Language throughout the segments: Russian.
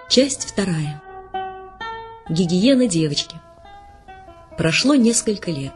Часть вторая. Гигиена девочки. Прошло несколько лет.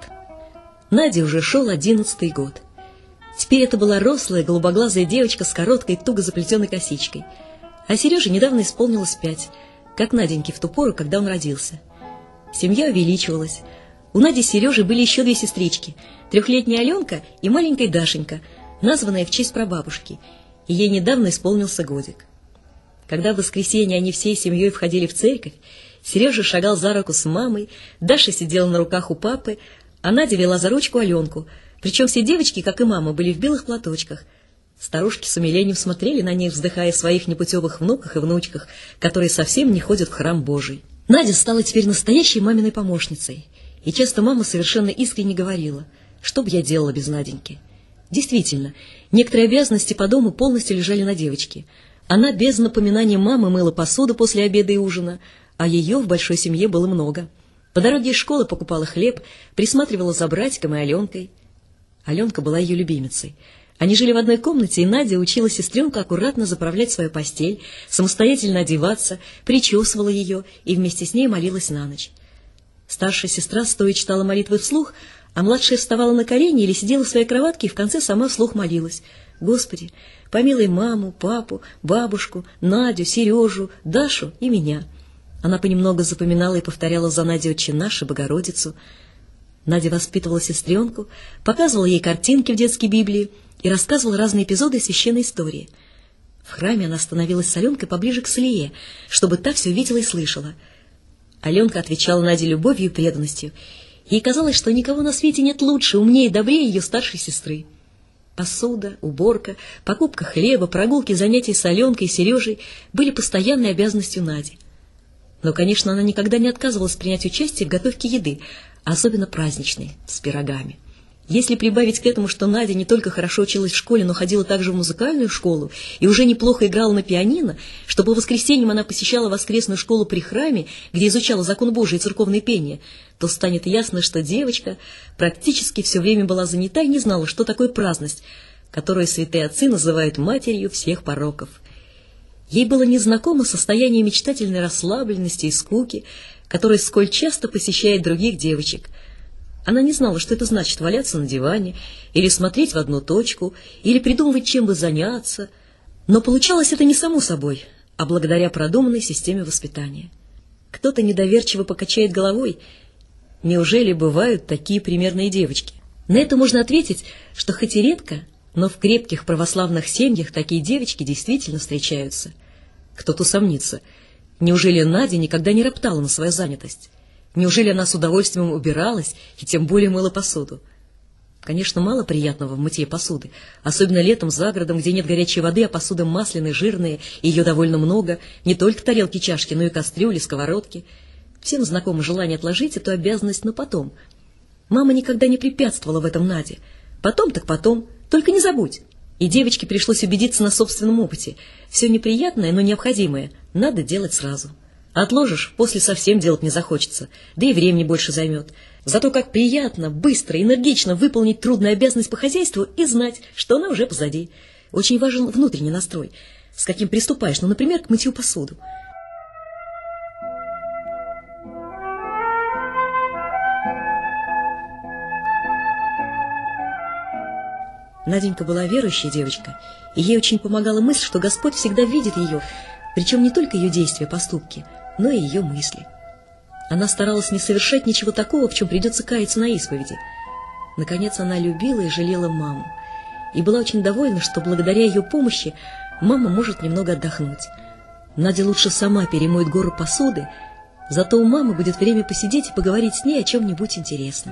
Наде уже шел 11-й год. Теперь это была рослая, голубоглазая девочка с короткой, туго заплетенной косичкой. А Сереже недавно исполнилось 5, как Наденьке в ту пору, когда он родился. Семья увеличивалась. У Нади и Сережи были еще 2 сестрички, 3-летняя Аленка и маленькая Дашенька, названная в честь прабабушки, и ей недавно исполнился годик. Когда в воскресенье они всей семьей входили в церковь, Сережа шагал за руку с мамой, Даша сидела на руках у папы, а Надя вела за ручку Аленку, причем все девочки, как и мама, были в белых платочках. Старушки с умилением смотрели на них, вздыхая о своих непутевых внуках и внучках, которые совсем не ходят в храм Божий. Надя стала теперь настоящей маминой помощницей, и часто мама совершенно искренне говорила: «Что бы я делала без Наденьки?» Действительно, некоторые обязанности по дому полностью лежали на девочке. Она без напоминания мамы мыла посуду после обеда и ужина, а ее в большой семье было много. По дороге из школы покупала хлеб, присматривала за братиком и Аленкой. Аленка была ее любимицей. Они жили в одной комнате, и Надя учила сестренку аккуратно заправлять свою постель, самостоятельно одеваться, причесывала ее и вместе с ней молилась на ночь. Старшая сестра стоя читала молитвы вслух, а младшая вставала на колени или сидела в своей кроватке и в конце сама вслух молилась: «Господи, помилуй маму, папу, бабушку, Надю, Сережу, Дашу и меня». Она понемногу запоминала и повторяла за Надей «Отче наш» и «Богородицу». Надя воспитывала сестренку, показывала ей картинки в детской Библии и рассказывала разные эпизоды священной истории. В храме она становилась с Аленкой поближе к Салие, чтобы та все видела и слышала. Аленка отвечала Наде любовью и преданностью. Ей казалось, что никого на свете нет лучше, умнее и добрее ее старшей сестры. Посуда, уборка, покупка хлеба, прогулки, занятия с Аленкой и Сережей были постоянной обязанностью Нади. Но, конечно, она никогда не отказывалась принять участие в готовке еды, особенно праздничной, с пирогами. Если прибавить к этому, что Надя не только хорошо училась в школе, но ходила также в музыкальную школу и уже неплохо играла на пианино, что по воскресеньям она посещала воскресную школу при храме, где изучала закон Божий и церковное пение, то станет ясно, что девочка практически все время была занята и не знала, что такое праздность, которую святые отцы называют матерью всех пороков. Ей было незнакомо состояние мечтательной расслабленности и скуки, которое сколь часто посещает других девочек. Она не знала, что это значит валяться на диване, или смотреть в одну точку, или придумывать, чем бы заняться. Но получалось это не само собой, а благодаря продуманной системе воспитания. Кто-то недоверчиво покачает головой: неужели бывают такие примерные девочки? На это можно ответить, что хоть и редко, но в крепких православных семьях такие девочки действительно встречаются. Кто-то усомнится: неужели Надя никогда не роптала на свою занятость? Неужели она с удовольствием убиралась и тем более мыла посуду? Конечно, мало приятного в мытье посуды, особенно летом за городом, где нет горячей воды, а посуда масляная, жирная, и ее довольно много, не только тарелки, чашки, но и кастрюли, сковородки. Всем знакомо желание отложить эту обязанность на потом. Мама никогда не препятствовала в этом Наде. Потом так потом, только не забудь. И девочке пришлось убедиться на собственном опыте. Все неприятное, но необходимое надо делать сразу. Отложишь, после совсем делать не захочется, да и времени больше займет. Зато как приятно, быстро, энергично выполнить трудную обязанность по хозяйству и знать, что она уже позади. Очень важен внутренний настрой, с каким приступаешь, например, к мытью посуду. Наденька была верующая девочка, и ей очень помогала мысль, что Господь всегда видит ее, причем не только ее действия, поступки, но и ее мысли. Она старалась не совершать ничего такого, в чем придется каяться на исповеди. Наконец, она любила и жалела маму, и была очень довольна, что благодаря ее помощи мама может немного отдохнуть. Надя лучше сама перемоет гору посуды, зато у мамы будет время посидеть и поговорить с ней о чем-нибудь интересном.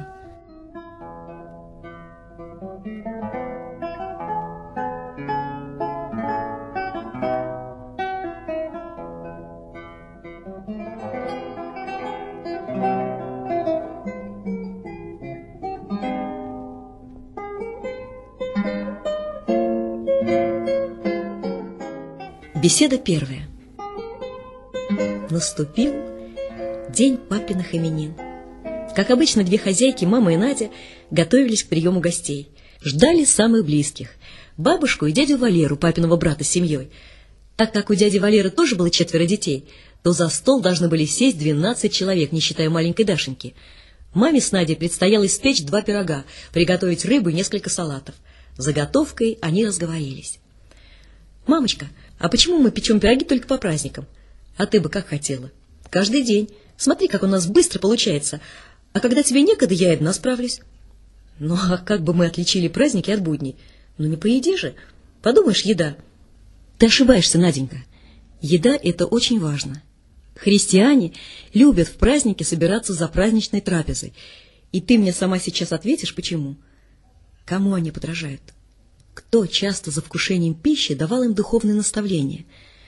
Беседа первая. Наступил день папиных именин. Как обычно, 2 хозяйки, мама и Надя, готовились к приему гостей. Ждали самых близких – бабушку и дядю Валеру, папиного брата с семьей. Так как у дяди Валеры тоже было 4 детей, то за стол должны были сесть 12 человек, не считая маленькой Дашеньки. Маме с Надей предстояло испечь 2 пирога, приготовить рыбу и несколько салатов. За готовкой они разговорились. «Мамочка, а почему мы печем пироги только по праздникам? А ты бы как хотела? Каждый день. Смотри, как у нас быстро получается. А когда тебе некогда, я одна справлюсь». «Ну, а как бы мы отличили праздники от будней? Ну, не поеди же. Подумаешь, еда». «Ты ошибаешься, Наденька. Еда — это очень важно. Христиане любят в праздники собираться за праздничной трапезой. И ты мне сама сейчас ответишь, почему. Кому они подражают? Кто часто за вкушением пищи давал им духовные наставления?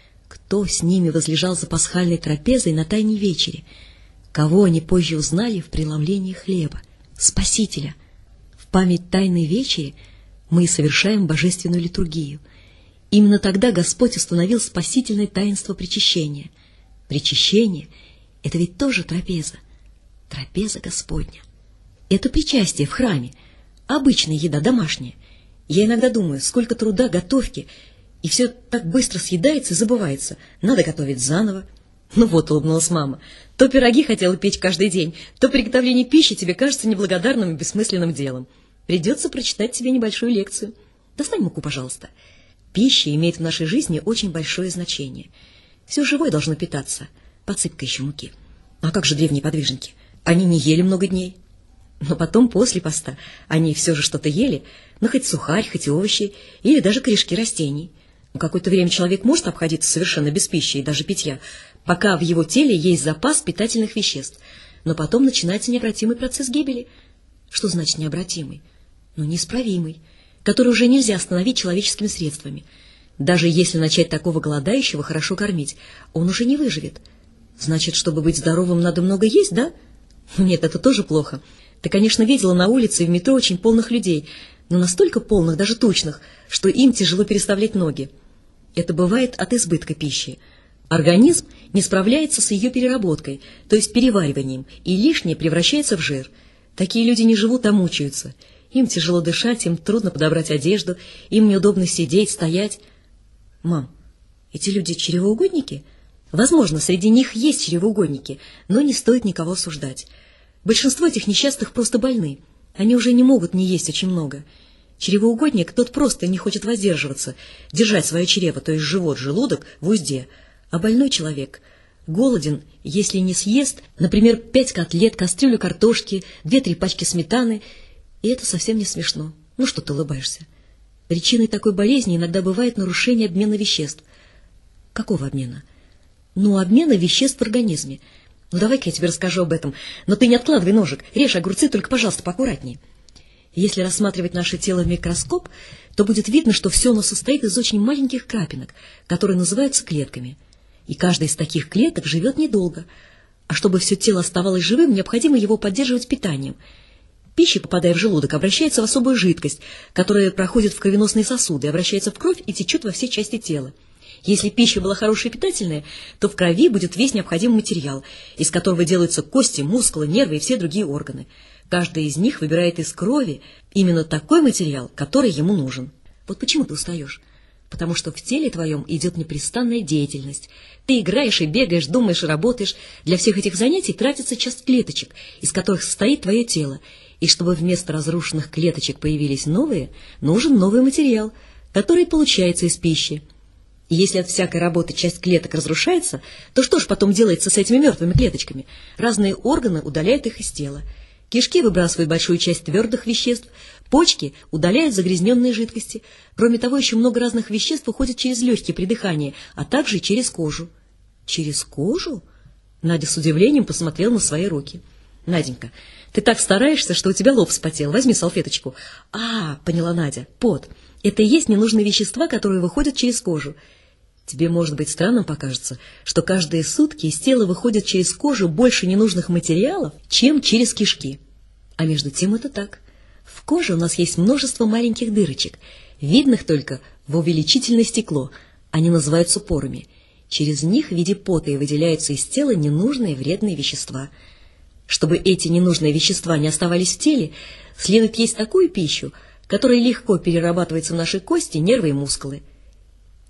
Кто с ними возлежал за пасхальной трапезой на Тайной вечере? Кого они позже узнали в преломлении хлеба? Спасителя. В память Тайной вечери мы и совершаем божественную литургию. Именно тогда Господь установил спасительное таинство причащения. Причащение — это ведь тоже трапеза. Трапеза Господня. Это причастие в храме. Обычная еда, домашняя. Я иногда думаю, сколько труда, готовки, и все так быстро съедается и забывается. Надо готовить заново. Ну вот, улыбнулась мама. То пироги хотела печь каждый день, то приготовление пищи тебе кажется неблагодарным и бессмысленным делом. Придется прочитать тебе небольшую лекцию. Достань муку, пожалуйста. Пища имеет в нашей жизни очень большое значение. Все живое должно питаться. Подсыпь-ка еще муки. А как же древние подвижники? Они не ели много дней. Но потом, после поста, они все же что-то ели, ну, хоть сухарь, хоть овощи, или даже корешки растений. Какое-то время человек может обходиться совершенно без пищи и даже питья, пока в его теле есть запас питательных веществ. Но потом начинается необратимый процесс гибели. Что значит необратимый? Ну, неисправимый, который уже нельзя остановить человеческими средствами. Даже если начать такого голодающего хорошо кормить, он уже не выживет. Значит, чтобы быть здоровым, надо много есть, да? Нет, это тоже плохо. Ты, конечно, видела на улице и в метро очень полных людей, но настолько полных, даже тучных, что им тяжело переставлять ноги. Это бывает от избытка пищи. Организм не справляется с ее переработкой, то есть перевариванием, и лишнее превращается в жир. Такие люди не живут, а мучаются. Им тяжело дышать, им трудно подобрать одежду, им неудобно сидеть, стоять. Мам, эти люди чревоугодники? Возможно, среди них есть чревоугодники, но не стоит никого осуждать. Большинство этих несчастных просто больны. Они уже не могут не есть очень много. Чревоугодник тот просто не хочет воздерживаться, держать свое чрево, то есть живот, желудок, в узде. А больной человек голоден, если не съест, например, 5 котлет, кастрюлю картошки, 2-3 пачки сметаны. И это совсем не смешно. Ну что ты улыбаешься? Причиной такой болезни иногда бывает нарушение обмена веществ. Какого обмена? Ну, обмена веществ в организме. Ну, давай-ка я тебе расскажу об этом. Но ты не откладывай ножик. Режь огурцы, только, пожалуйста, поаккуратнее. Если рассматривать наше тело в микроскоп, то будет видно, что все оно состоит из очень маленьких крапинок, которые называются клетками. И каждая из таких клеток живет недолго. А чтобы все тело оставалось живым, необходимо его поддерживать питанием. Пища, попадая в желудок, обращается в особую жидкость, которая проходит в кровеносные сосуды, обращается в кровь и течет во все части тела. Если пища была хорошая и питательная, то в крови будет весь необходимый материал, из которого делаются кости, мускулы, нервы и все другие органы. Каждый из них выбирает из крови именно такой материал, который ему нужен. Вот почему ты устаешь? Потому что в теле твоем идет непрестанная деятельность. Ты играешь и бегаешь, думаешь и работаешь. Для всех этих занятий тратится часть клеточек, из которых состоит твое тело. И чтобы вместо разрушенных клеточек появились новые, нужен новый материал, который получается из пищи. И если от всякой работы часть клеток разрушается, то что ж потом делается с этими мертвыми клеточками? Разные органы удаляют их из тела. Кишки выбрасывают большую часть твердых веществ, почки удаляют загрязненные жидкости. Кроме того, еще много разных веществ уходит через легкие при дыхании, а также и через кожу. Через кожу? Надя с удивлением посмотрела на свои руки. Наденька, ты так стараешься, что у тебя лоб вспотел. Возьми салфеточку. А, поняла Надя, пот. Это и есть ненужные вещества, которые выходят через кожу. Тебе, может быть, странным покажется, что каждые сутки из тела выходит через кожу больше ненужных материалов, чем через кишки. А между тем это так. В коже у нас есть множество маленьких дырочек, видных только в увеличительное стекло. Они называются порами. Через них в виде пота и выделяются из тела ненужные вредные вещества. Чтобы эти ненужные вещества не оставались в теле, следует есть такую пищу, которая легко перерабатывается в наши кости, нервы и мускулы.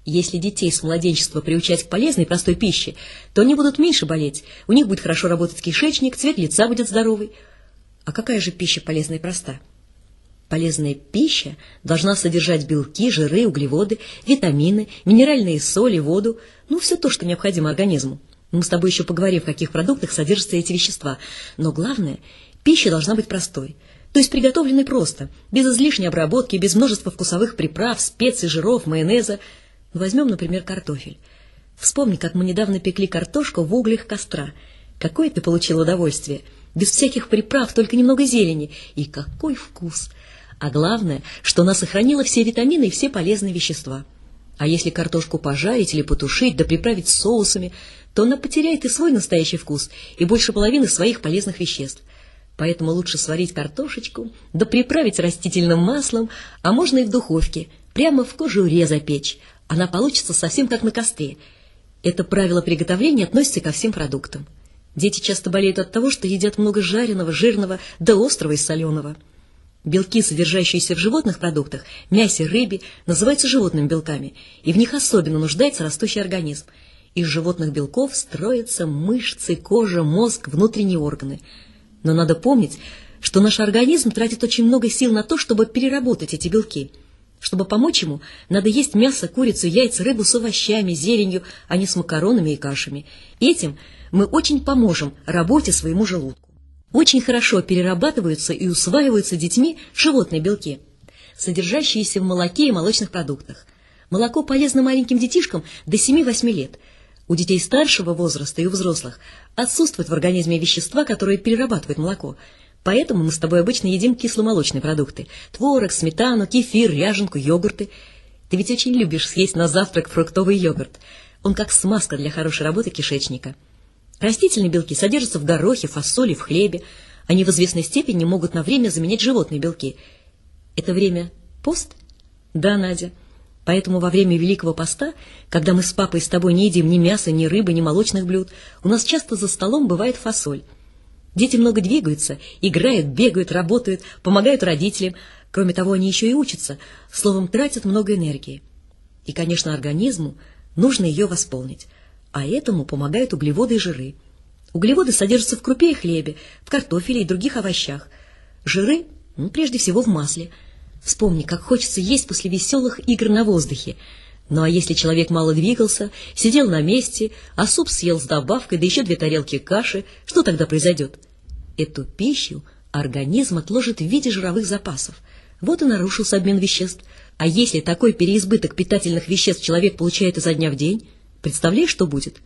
Если детей с младенчества приучать к полезной и простой пище, то они будут меньше болеть, у них будет хорошо работать кишечник, цвет лица будет здоровый. А какая же пища полезная и проста? Полезная пища должна содержать белки, жиры, углеводы, витамины, минеральные соли, воду, все то, что необходимо организму. Мы с тобой еще поговорим, в каких продуктах содержатся эти вещества. Но главное, пища должна быть простой, то есть приготовленной просто, без излишней обработки, без множества вкусовых приправ, специй, жиров, майонеза. Возьмем, например, картофель. Вспомни, как мы недавно пекли картошку в углях костра. Какое ты получил удовольствие! Без всяких приправ, только немного зелени. И какой вкус! А главное, что она сохранила все витамины и все полезные вещества. А если картошку пожарить или потушить, да приправить соусами, то она потеряет и свой настоящий вкус, и больше половины своих полезных веществ. Поэтому лучше сварить картошечку, да приправить растительным маслом, а можно и в духовке, прямо в кожуре запечь. Она получится совсем как на костре. Это правило приготовления относится ко всем продуктам. Дети часто болеют от того, что едят много жареного, жирного, да острого и соленого. Белки, содержащиеся в животных продуктах, мясе, рыбе, называются животными белками, и в них особенно нуждается растущий организм. Из животных белков строятся мышцы, кожа, мозг, внутренние органы. Но надо помнить, что наш организм тратит очень много сил на то, чтобы переработать эти белки. Чтобы помочь ему, надо есть мясо, курицу, яйца, рыбу с овощами, зеленью, а не с макаронами и кашами. Этим мы очень поможем работе своему желудку. Очень хорошо перерабатываются и усваиваются детьми животные белки, содержащиеся в молоке и молочных продуктах. Молоко полезно маленьким детишкам до 7-8 лет. У детей старшего возраста и у взрослых отсутствуют в организме вещества, которые перерабатывают молоко. Поэтому мы с тобой обычно едим кисломолочные продукты – творог, сметану, кефир, ряженку, йогурты. Ты ведь очень любишь съесть на завтрак фруктовый йогурт. Он как смазка для хорошей работы кишечника. Растительные белки содержатся в горохе, фасоли, в хлебе. Они в известной степени могут на время заменять животные белки. Это время пост? Да, Надя. Поэтому во время Великого Поста, когда мы с папой и с тобой не едим ни мяса, ни рыбы, ни молочных блюд, у нас часто за столом бывает фасоль. Дети много двигаются, играют, бегают, работают, помогают родителям. Кроме того, они еще и учатся, словом, тратят много энергии. И, конечно, организму нужно ее восполнить. А этому помогают углеводы и жиры. Углеводы содержатся в крупе и хлебе, в картофеле и других овощах. Жиры, прежде всего, в масле. Вспомни, как хочется есть после веселых игр на воздухе. Ну а если человек мало двигался, сидел на месте, а суп съел с добавкой, да еще 2 тарелки каши, что тогда произойдет? Эту пищу организм отложит в виде жировых запасов. Вот и нарушился обмен веществ. А если такой переизбыток питательных веществ человек получает изо дня в день, представляешь, что будет?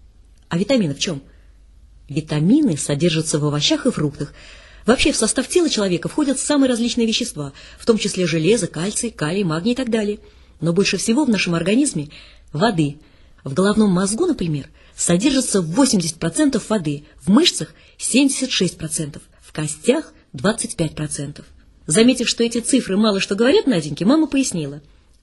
А витамины в чем? Витамины содержатся в овощах и фруктах. Вообще в состав тела человека входят самые различные вещества, в том числе железо, кальций, калий, магний и так далее. Но больше всего в нашем организме воды. В головном мозгу, например, содержится 80% воды, в мышцах 76%, в костях 25%. Заметив, что эти цифры мало что говорят Наденьке, мама пояснила.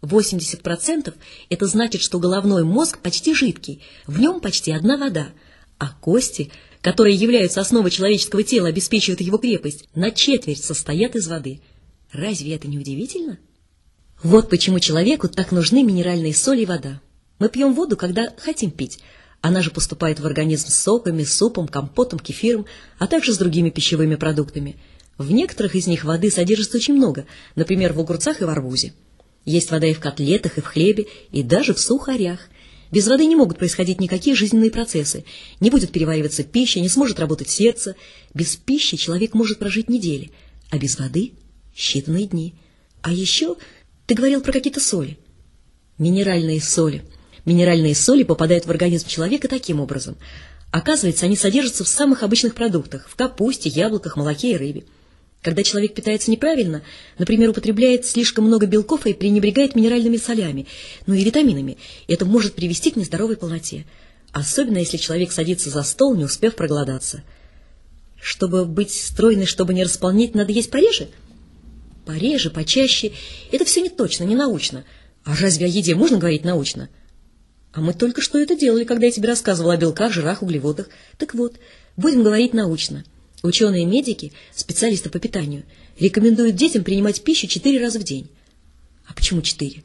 80% – это значит, что головной мозг почти жидкий, в нем почти одна вода, а кости, которые являются основой человеческого тела, обеспечивают его крепость, на четверть состоят из воды. Разве это не удивительно? Вот почему человеку так нужны минеральные соли и вода. Мы пьем воду, когда хотим пить. Она же поступает в организм с соками, супом, компотом, кефиром, а также с другими пищевыми продуктами. В некоторых из них воды содержится очень много, например, в огурцах и в арбузе. Есть вода и в котлетах, и в хлебе, и даже в сухарях. Без воды не могут происходить никакие жизненные процессы. Не будет перевариваться пища, не сможет работать сердце. Без пищи человек может прожить недели, а без воды – считанные дни. А еще ты говорил про какие-то соли. Минеральные соли. Минеральные соли попадают в организм человека таким образом. Оказывается, они содержатся в самых обычных продуктах – в капусте, яблоках, молоке и рыбе. Когда человек питается неправильно, например, употребляет слишком много белков и пренебрегает минеральными солями, и витаминами, это может привести к нездоровой полноте, особенно если человек садится за стол, не успев проголодаться. Чтобы быть стройной, чтобы не располнеть, надо есть пореже? Пореже, почаще – это все не точно, не научно. А разве о еде можно говорить научно? А мы только что это делали, когда я тебе рассказывала о белках, жирах, углеводах. Так вот, будем говорить научно. Ученые-медики, специалисты по питанию, рекомендуют детям принимать пищу 4 раза в день. А почему 4?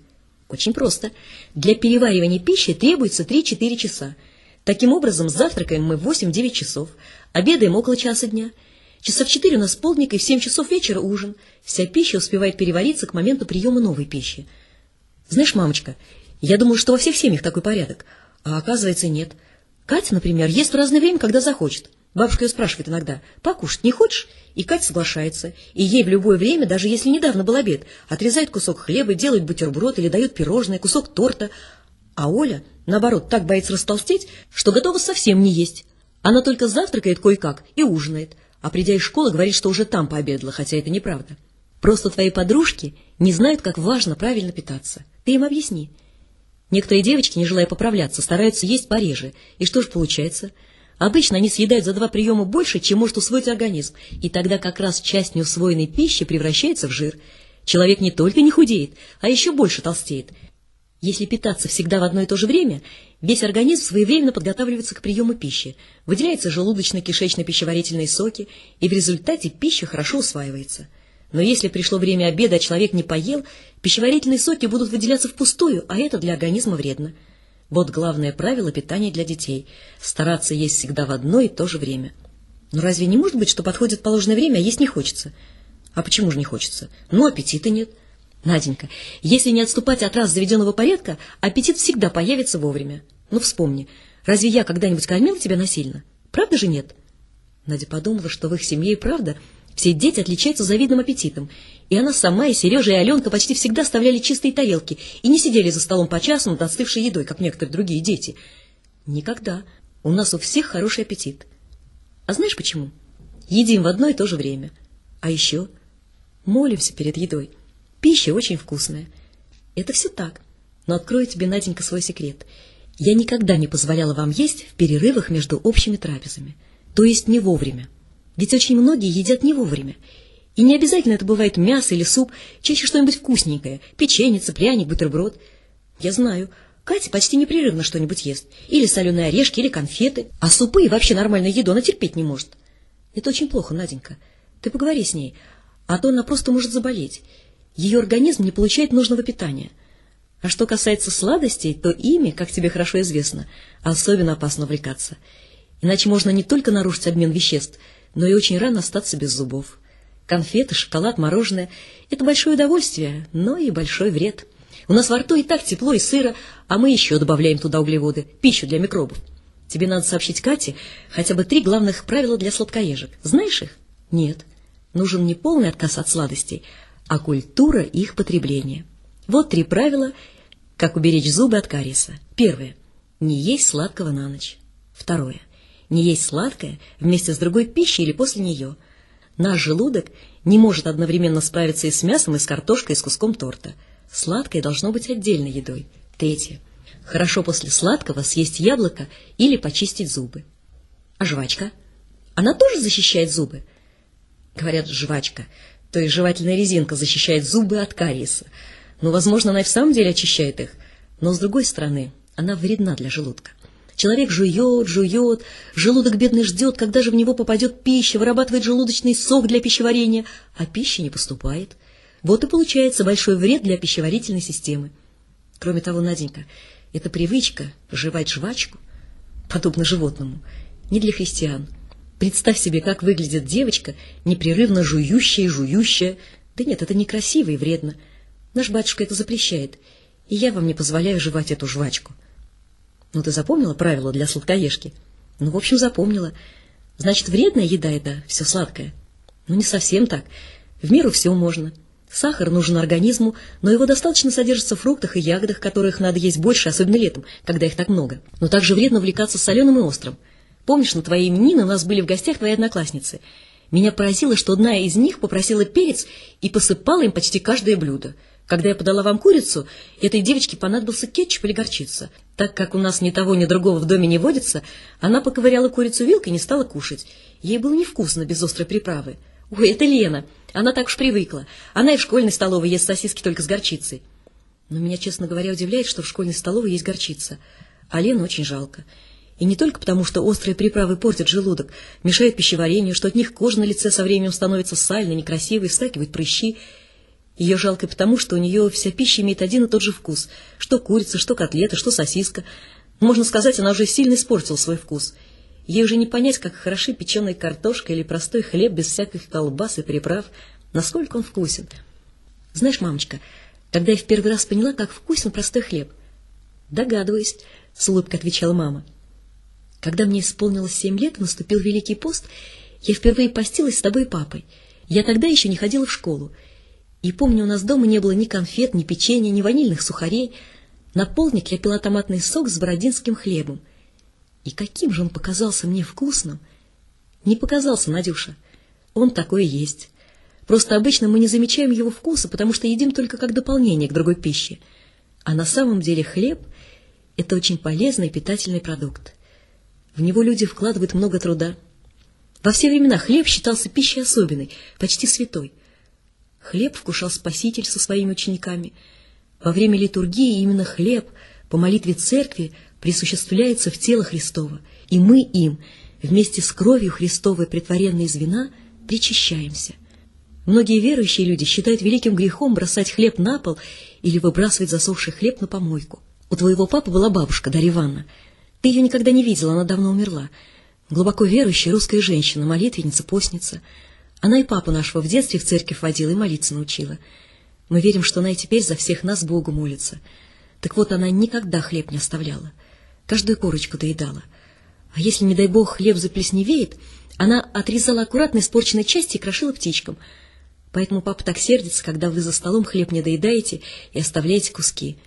Очень просто. Для переваривания пищи требуется 3-4 часа. Таким образом, завтракаем мы в 8-9 часов, обедаем около часа дня. Часа в 4 у нас полдник, и в 7 часов вечера ужин. Вся пища успевает перевариться к моменту приема новой пищи. Знаешь, мамочка, я думаю, что во всех семьях такой порядок, а оказывается нет. Катя, например, ест в разное время, когда захочет. Бабушка ее спрашивает иногда: покушать не хочешь? И Катя соглашается. И ей в любое время, даже если недавно был обед, отрезает кусок хлеба, делает бутерброд или дает пирожное, кусок торта. А Оля, наоборот, так боится растолстеть, что готова совсем не есть. Она только завтракает кое-как и ужинает, а придя из школы, говорит, что уже там пообедала, хотя это неправда. Просто твои подружки не знают, как важно правильно питаться. Ты им объясни. Некоторые девочки, не желая поправляться, стараются есть пореже. И что же получается? Обычно они съедают за 2 приема больше, чем может усвоить организм, и тогда как раз часть неусвоенной пищи превращается в жир. Человек не только не худеет, а еще больше толстеет. Если питаться всегда в одно и то же время, весь организм своевременно подготавливается к приему пищи, выделяются желудочно-кишечно-пищеварительные соки, и в результате пища хорошо усваивается. Но если пришло время обеда, а человек не поел, пищеварительные соки будут выделяться впустую, а это для организма вредно. Вот главное правило питания для детей – стараться есть всегда в одно и то же время. Но разве не может быть, что подходит положенное время, а есть не хочется? А почему же не хочется? Ну, аппетита нет. Наденька, если не отступать от раз заведенного порядка, аппетит всегда появится вовремя. Ну, вспомни, разве я когда-нибудь кормила тебя насильно? Правда же нет? Надя подумала, что в их семье и правда все дети отличаются завидным аппетитом, и она сама, и Сережа, и Аленка почти всегда оставляли чистые тарелки и не сидели за столом по часу над остывшей едой, как некоторые другие дети. Никогда. У нас у всех хороший аппетит. А знаешь почему? Едим в одно и то же время. А еще молимся перед едой. Пища очень вкусная. Это все так. Но открою тебе, Наденька, свой секрет. Я никогда не позволяла вам есть в перерывах между общими трапезами. То есть не вовремя. Ведь очень многие едят не вовремя. И не обязательно это бывает мясо или суп, чаще что-нибудь вкусненькое. Печеница, пряник, бутерброд. Я знаю, Катя почти непрерывно что-нибудь ест. Или соленые орешки, или конфеты. А супы и вообще нормальную еду она терпеть не может. Это очень плохо, Наденька. Ты поговори с ней, а то она просто может заболеть. Ее организм не получает нужного питания. А что касается сладостей, то ими, как тебе хорошо известно, особенно опасно увлекаться. Иначе можно не только нарушить обмен веществ, но и очень рано остаться без зубов. Конфеты, шоколад, мороженое – это большое удовольствие, но и большой вред. У нас во рту и так тепло и сыро, а мы еще добавляем туда углеводы, пищу для микробов. Тебе надо сообщить Кате хотя бы 3 главных правила для сладкоежек. Знаешь их? Нет. Нужен не полный отказ от сладостей, а культура их потребления. Вот 3 правила, как уберечь зубы от кариеса. Первое. Не есть сладкого на ночь. Второе. Не есть сладкое вместе с другой пищей или после нее. Наш желудок не может одновременно справиться и с мясом, и с картошкой, и с куском торта. Сладкое должно быть отдельной едой. Третье. Хорошо после сладкого съесть яблоко или почистить зубы. А жвачка? Она тоже защищает зубы? Говорят, жвачка, то есть жевательная резинка, защищает зубы от кариеса. Но, возможно, она и в самом деле очищает их. Но, с другой стороны, она вредна для желудка. Человек жует, желудок бедный ждет, когда же в него попадет пища, вырабатывает желудочный сок для пищеварения, а пища не поступает. Вот и получается большой вред для пищеварительной системы. Кроме того, Наденька, эта привычка жевать жвачку, подобно животному, не для христиан. Представь себе, как выглядит девочка, непрерывно жующая и жующая. Да нет, это некрасиво и вредно. Наш батюшка это запрещает, и я вам не позволяю жевать эту жвачку. Ну, ты запомнила правила для сладкоежки? Ну, в общем, запомнила. Значит, вредная еда — это все сладкое? Ну, не совсем так. В меру все можно. Сахар нужен организму, но его достаточно содержится в фруктах и ягодах, которых надо есть больше, особенно летом, когда их так много. Но также вредно увлекаться соленым и острым. Помнишь, на твои именины у нас были в гостях твои одноклассницы? Меня поразило, что одна из них попросила перец и посыпала им почти каждое блюдо. Когда я подала вам курицу, этой девочке понадобился кетчуп или горчица. Так как у нас ни того, ни другого в доме не водится, она поковыряла курицу вилкой и не стала кушать. Ей было невкусно без острой приправы. Ой, это Лена, она так уж привыкла. Она и в школьной столовой ест сосиски только с горчицей. Но меня, честно говоря, удивляет, что в школьной столовой есть горчица. А Лену очень жалко. И не только потому, что острые приправы портят желудок, мешают пищеварению, что от них кожа на лице со временем становится сальной, некрасивой, вскакивают прыщи. Ее жалко потому, что у нее вся пища имеет один и тот же вкус. Что курица, что котлета, что сосиска. Можно сказать, она уже сильно испортила свой вкус. Ей уже не понять, как хороши печеная картошка или простой хлеб без всяких колбас и приправ. Насколько он вкусен. Знаешь, мамочка, когда я в первый раз поняла, как вкусен простой хлеб. Догадываюсь, с улыбкой отвечала мама. Когда мне исполнилось 7 лет, наступил Великий пост, я впервые постилась с тобой и папой. Я тогда еще не ходила в школу. И помню, у нас дома не было ни конфет, ни печенья, ни ванильных сухарей. На полдник я пила томатный сок с бородинским хлебом. И каким же он показался мне вкусным! Не показался, Надюша. Он такой и есть. Просто обычно мы не замечаем его вкуса, потому что едим только как дополнение к другой пище. А на самом деле хлеб – это очень полезный и питательный продукт. В него люди вкладывают много труда. Во все времена хлеб считался пищей особенной, почти святой. Хлеб вкушал Спаситель со своими учениками. Во время литургии именно хлеб по молитве церкви присуществляется в тело Христово, и мы им, вместе с кровью Христовой, претворенной из вина, причащаемся. Многие верующие люди считают великим грехом бросать хлеб на пол или выбрасывать засохший хлеб на помойку. У твоего папы была бабушка, Дарья Ивановна. Ты ее никогда не видела, она давно умерла. Глубоко верующая русская женщина, молитвенница, постница. Она и папу нашего в детстве в церковь водила и молиться научила. Мы верим, что она и теперь за всех нас Богу молится. Так вот, она никогда хлеб не оставляла. Каждую корочку доедала. А если, не дай бог, хлеб заплесневеет, она отрезала аккуратно испорченные части и крошила птичкам. Поэтому папа так сердится, когда вы за столом хлеб не доедаете и оставляете куски.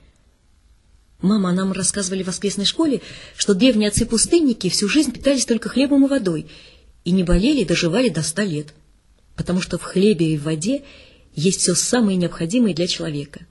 Мама, нам рассказывали в воскресной школе, что древние отцы-пустынники всю жизнь питались только хлебом и водой и не болели и доживали до 100 лет, потому что в хлебе и в воде есть все самое необходимое для человека.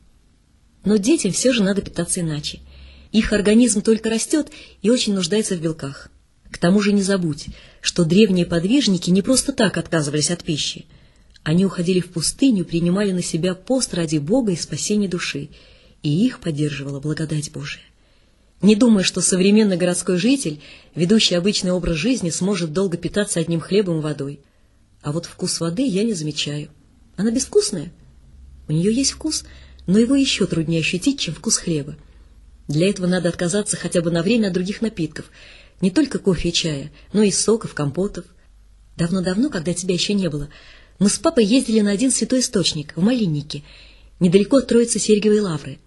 Но детям все же надо питаться иначе. Их организм только растет и очень нуждается в белках. К тому же не забудь, что древние подвижники не просто так отказывались от пищи. Они уходили в пустыню, принимали на себя пост ради Бога и спасения души, и их поддерживала благодать Божия. Не думай, что современный городской житель, ведущий обычный образ жизни, сможет долго питаться одним хлебом и водой. А вот вкус воды я не замечаю. Она безвкусная. У нее есть вкус, но его еще труднее ощутить, чем вкус хлеба. Для этого надо отказаться хотя бы на время от других напитков, не только кофе и чая, но и соков, компотов. Давно-давно, когда тебя еще не было, мы с папой ездили на один святой источник, в Малиннике, недалеко от Троицы-Сергиевой лавры.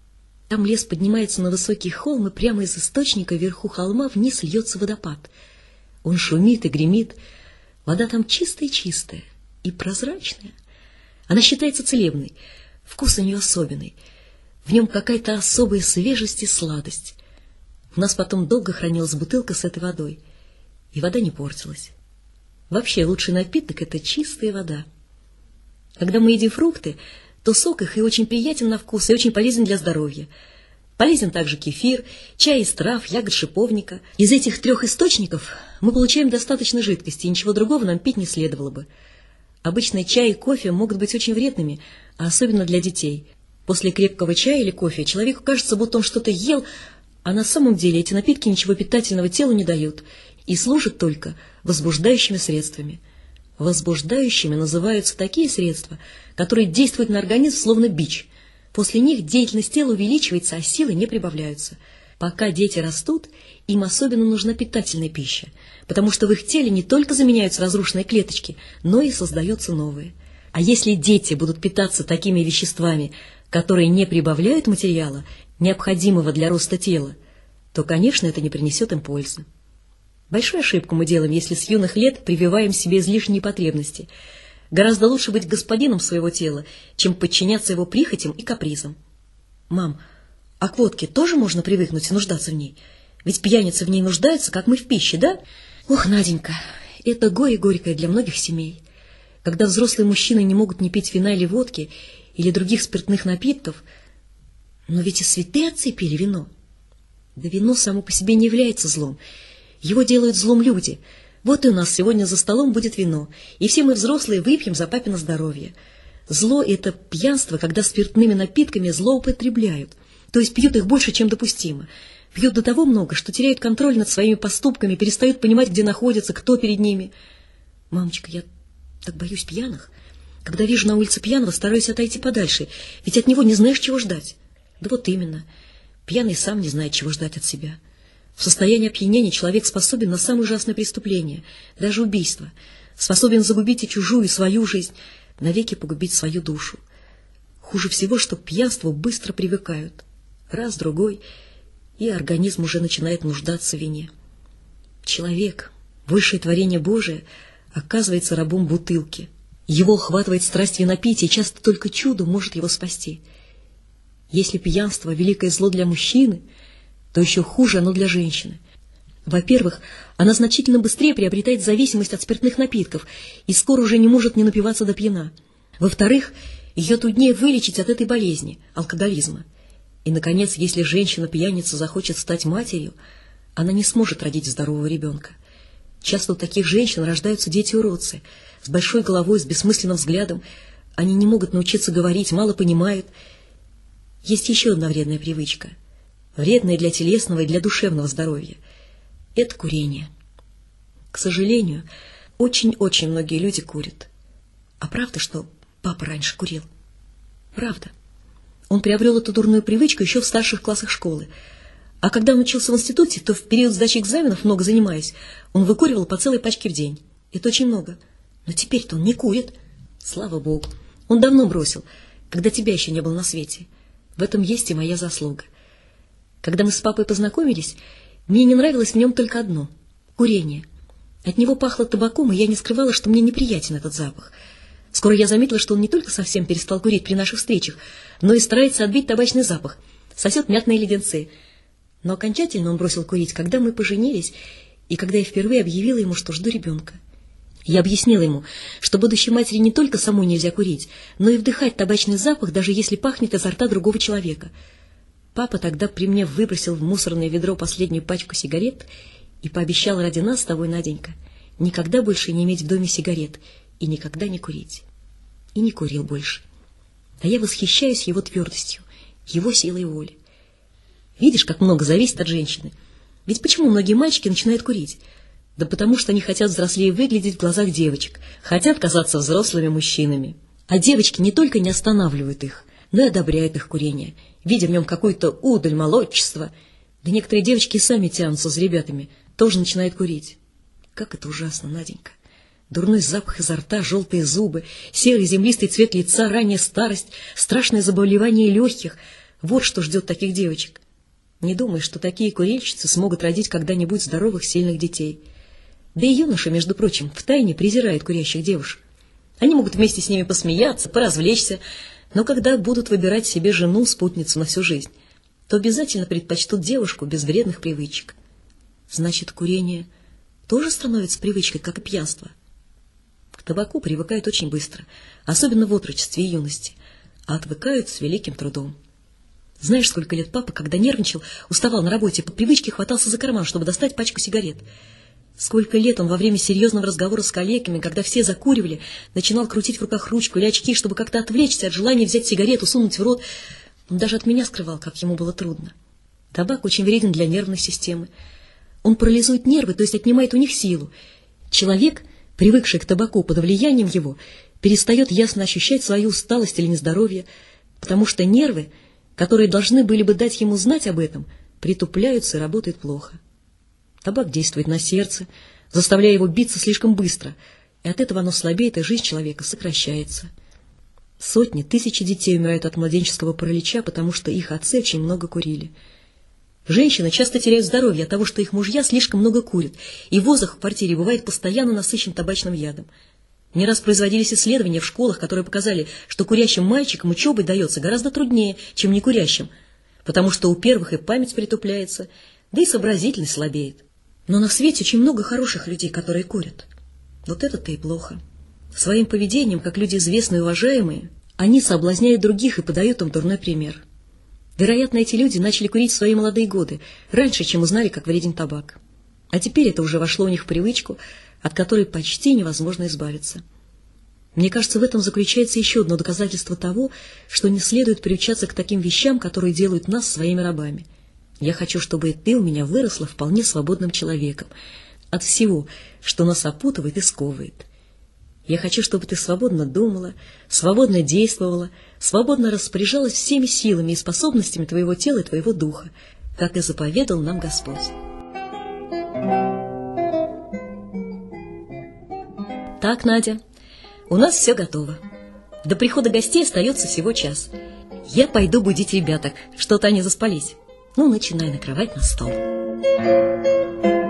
Там лес поднимается на высокий холм, и прямо из источника вверху холма вниз льется водопад. Он шумит и гремит. Вода там чистая-чистая и прозрачная. Она считается целебной, вкус у нее особенный. В нем какая-то особая свежесть и сладость. У нас потом долго хранилась бутылка с этой водой, и вода не портилась. Вообще лучший напиток — это чистая вода. Когда мы едим фрукты, то сок их и очень приятен на вкус, и очень полезен для здоровья. Полезен также кефир, чай из трав, ягод шиповника. Из этих 3 источников мы получаем достаточно жидкости, и ничего другого нам пить не следовало бы. Обычно чай и кофе могут быть очень вредными, а особенно для детей. После крепкого чая или кофе человеку кажется, будто он что-то ел, а на самом деле эти напитки ничего питательного телу не дают и служат только возбуждающими средствами. Возбуждающими называются такие средства, которые действуют на организм словно бич. После них деятельность тела увеличивается, а силы не прибавляются. Пока дети растут, им особенно нужна питательная пища, потому что в их теле не только заменяются разрушенные клеточки, но и создаются новые. А если дети будут питаться такими веществами, которые не прибавляют материала, необходимого для роста тела, то, конечно, это не принесет им пользы. Большую ошибку мы делаем, если с юных лет прививаем себе излишние потребности. Гораздо лучше быть господином своего тела, чем подчиняться его прихотям и капризам. Мам, а к водке тоже можно привыкнуть и нуждаться в ней? Ведь пьяницы в ней нуждаются, как мы в пище, да? Ох, Наденька, это горе горькое для многих семей. Когда взрослые мужчины не могут не пить вина или водки, или других спиртных напитков, но ведь и святые отцы пили вино. Да вино само по себе не является злом. Его делают злом люди. Вот и у нас сегодня за столом будет вино, и все мы взрослые выпьем за папино здоровье. Зло — это пьянство, когда спиртными напитками злоупотребляют, то есть пьют их больше, чем допустимо. Пьют до того много, что теряют контроль над своими поступками, перестают понимать, где находятся, кто перед ними. Мамочка, я так боюсь пьяных. Когда вижу на улице пьяного, стараюсь отойти подальше, ведь от него не знаешь, чего ждать. Да вот именно. Пьяный сам не знает, чего ждать от себя. В состоянии опьянения человек способен на самые ужасные преступления, даже убийство. Способен загубить и чужую, и свою жизнь, навеки погубить свою душу. Хуже всего, что к пьянству быстро привыкают. Раз, другой, и организм уже начинает нуждаться в вине. Человек, высшее творение Божие, оказывается рабом бутылки. Его охватывает страсть винопития, и часто только чудо может его спасти. Если пьянство — великое зло для мужчины, то еще хуже оно для женщины. Во-первых, она значительно быстрее приобретает зависимость от спиртных напитков и скоро уже не может не напиваться до пьяна. Во-вторых, ее труднее вылечить от этой болезни — алкоголизма. И, наконец, если женщина-пьяница захочет стать матерью, она не сможет родить здорового ребенка. Часто у таких женщин рождаются дети-уродцы, с большой головой, с бессмысленным взглядом. Они не могут научиться говорить, мало понимают. Есть еще одна вредная привычка, вредная для телесного и для душевного здоровья. Это курение. К сожалению, очень-очень многие люди курят. А правда, что папа раньше курил? Правда. Он приобрел эту дурную привычку еще в старших классах школы. А когда он учился в институте, то в период сдачи экзаменов, много занимаясь, он выкуривал по целой пачке в день. Это очень много. Но теперь-то он не курит. Слава Богу. Он давно бросил, когда тебя еще не было на свете. В этом есть и моя заслуга. Когда мы с папой познакомились, мне не нравилось в нем только одно — курение. От него пахло табаком, и я не скрывала, что мне неприятен этот запах. Скоро я заметила, что он не только совсем перестал курить при наших встречах, но и старается отбить табачный запах, сосет мятные леденцы. Но окончательно он бросил курить, когда мы поженились, и когда я впервые объявила ему, что жду ребенка. Я объяснила ему, что будущей матери не только самой нельзя курить, но и вдыхать табачный запах, даже если пахнет изо рта другого человека. Папа тогда при мне выбросил в мусорное ведро последнюю пачку сигарет и пообещал ради нас с тобой, Наденька, никогда больше не иметь в доме сигарет и никогда не курить. И не курил больше. А я восхищаюсь его твердостью, его силой воли. Видишь, как много зависит от женщины. Ведь почему многие мальчики начинают курить? Да потому что они хотят взрослее выглядеть в глазах девочек, хотят казаться взрослыми мужчинами. А девочки не только не останавливают их, но и одобряют их курение, видя в нем какую-то удаль, молодчество. Да некоторые девочки сами тянутся за ребятами, тоже начинают курить. Как это ужасно, Наденька. Дурной запах изо рта, желтые зубы, серый землистый цвет лица, ранняя старость, страшное заболевание легких. Вот что ждет таких девочек. Не думай, что такие курильщицы смогут родить когда-нибудь здоровых, сильных детей. Да и юноши, между прочим, втайне презирают курящих девушек. Они могут вместе с ними посмеяться, поразвлечься, но когда будут выбирать себе жену, спутницу на всю жизнь, то обязательно предпочтут девушку без вредных привычек. Значит, курение тоже становится привычкой, как и пьянство. К табаку привыкают очень быстро, особенно в отрочестве и юности, а отвыкают с великим трудом. Знаешь, сколько лет папа, когда нервничал, уставал на работе, по привычке хватался за карман, чтобы достать пачку сигарет. Сколько лет он во время серьезного разговора с коллегами, когда все закуривали, начинал крутить в руках ручку или очки, чтобы как-то отвлечься от желания взять сигарету, сунуть в рот. Он даже от меня скрывал, как ему было трудно. Табак очень вреден для нервной системы. Он парализует нервы, то есть отнимает у них силу. Человек, привыкший к табаку под влиянием его, перестает ясно ощущать свою усталость или нездоровье, потому что нервы, которые должны были бы дать ему знать об этом, притупляются и работают плохо. Табак действует на сердце, заставляя его биться слишком быстро, и от этого оно слабеет, и жизнь человека сокращается. Сотни, тысячи детей умирают от младенческого паралича, потому что их отцы очень много курили. Женщины часто теряют здоровье от того, что их мужья слишком много курят, и воздух в квартире бывает постоянно насыщен табачным ядом. Не раз производились исследования в школах, которые показали, что курящим мальчикам учеба дается гораздо труднее, чем некурящим, потому что у первых и память притупляется, да и сообразительность слабеет. Но на свете очень много хороших людей, которые курят. Вот это-то и плохо. Своим поведением, как люди известные и уважаемые, они соблазняют других и подают им дурной пример. Вероятно, эти люди начали курить в свои молодые годы, раньше, чем узнали, как вреден табак. А теперь это уже вошло у них в привычку, от которой почти невозможно избавиться. Мне кажется, в этом заключается еще одно доказательство того, что не следует приучаться к таким вещам, которые делают нас своими рабами. Я хочу, чтобы и ты у меня выросла вполне свободным человеком от всего, что нас опутывает и сковывает. Я хочу, чтобы ты свободно думала, свободно действовала, свободно распоряжалась всеми силами и способностями твоего тела и твоего духа, как и заповедал нам Господь. Так, Надя, у нас все готово. До прихода гостей остается всего час. Я пойду будить ребяток, что-то они заспались. Ну, начинай накрывать на стол.